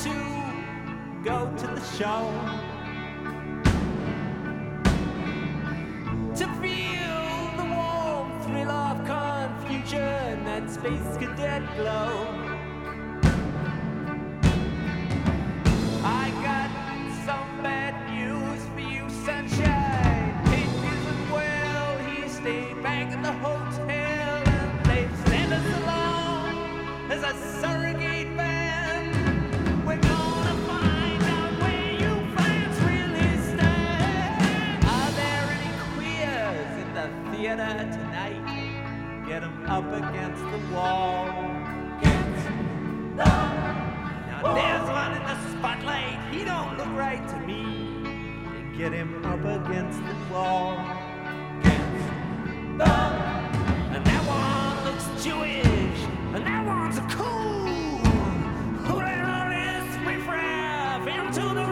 to go to the show, to feel the warm thrill of confusion, that space cadet glow. I got some bad news for you, sunshine. It isn't well. He stayed back at the hotel and they've sent us along as a surrogate band. We're gonna find out where you fans really stand. Are there any queers in the theater tonight? Get 'em up against the wall. Now there's one in the spotlight. He don't look right to me. Get him up against the wall. And that one looks Jewish, and that one's a cool. Who the hell is riffraff into the